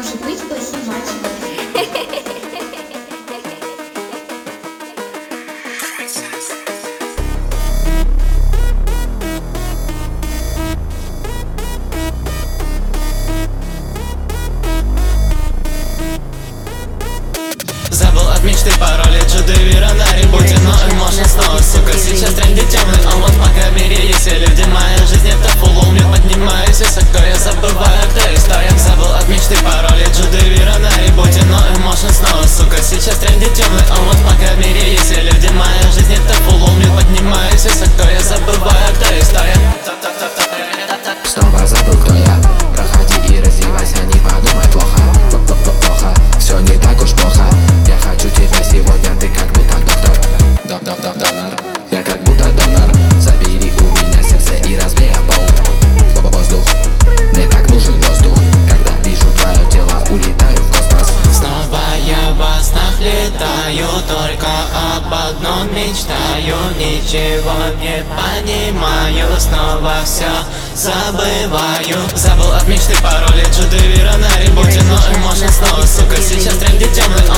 может быть плохим мальчиком. Забыл от мечты пароли, Джудевира на ребуте, но можно снова, сука. Сейчас тренды темный, а вот пока в мире есть все люди. Моя жизнь это фулл, я поднимаюсь из кто я забываю, кто я стоим. Забыл от мечты пароли, Джудевира на ребуте, но можно снова, сука. Сейчас тренды темный, а вот пока в мире есть все люди. Моя жизнь это фулл, я поднимаюсь из кто я забываю, кто я стоим. Снова забыл, кто я. Проходи и раздевайся, не подумай плохо. Плохо, все не так уж плохо. Я хочу тебя сегодня, ты как будто доктор. Донор, я как будто донор. Забери у меня сердце и разбей пол. Воздух, мне так нужен воздух. Когда вижу твое тело, улетаю в космос. Снова я во снах летаю, только об одном мечтаю. Ничего не понимаю, снова все забываю. Забыл от мечты пароли, Джудевира на ребуте, но можно снова, сука. Сейчас тренды темный,